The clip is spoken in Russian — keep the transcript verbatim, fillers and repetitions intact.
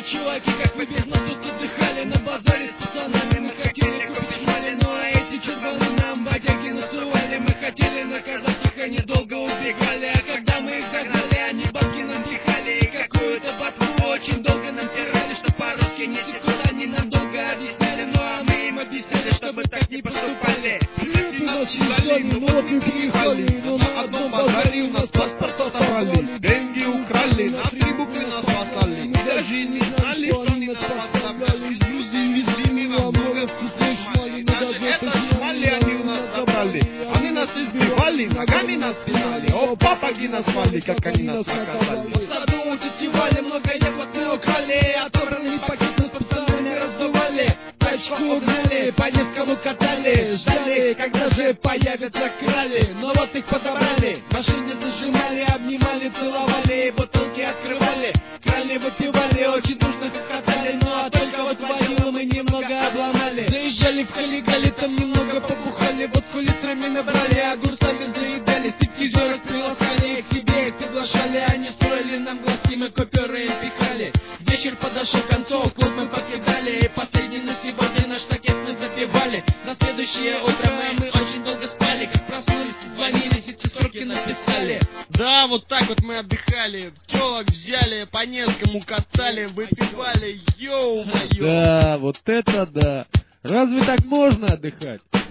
чуваки, как мы без нас тут отдыхали на базаре с пацанами. Мы хотели купить шмали, ну а эти чурбаны нам бодяги насували. Мы хотели наказать их, они долго убегали, а когда мы их загнали, они бабки нам пихали. И какую-то ботву очень долго нам тирали, что по-русски не секут, они нам долго объясняли. Ну а мы им объясняли, чтобы так не поступали. Привет, у нас Исали, ну вот мы приехали, но на одном базаре у нас паспорт отобрали. Деньги украли, на три буквы нас спасали. Мы даже и не знали, что они нас подставляли. Из Грузии везли мимо много вкусной шмали. Даже это шмали они у нас забрали. Они нас избивали, ногами нас пинали. О, папаги нас звали, как они нас наказали. В саду у тети Вали много яблок мы украли. Оторванный пакет нас пацанами раздували. Тачку угнали, по Невскому катали. Ждали, когда же появятся крали. Но вот их подобрали, в машине зажимали, обнимали, целовали, бутылки открывали, крали, выпивали, очень дружно хохотали. Ну а только вот водилу мы немного обломали. Заезжали в Халигали, там немного побухали, водку литрами набрали, огурцами заедали, стриптизерок приласкали, их себе их приглашали. Они строили нам глазки, мы коперы им пихали. Вечер подошел к концу, клуб мы покидали, и последний на сегодня наш пакет мы запивали. На следующее утро мы, мы очень долго спали, как проснулись, звонились, эти строки написали. Да, вот так вот мы отдыхали, телок взяли, по Невскому катали, выпивали, йоу-моё. Да, вот это да. Разве так можно отдыхать?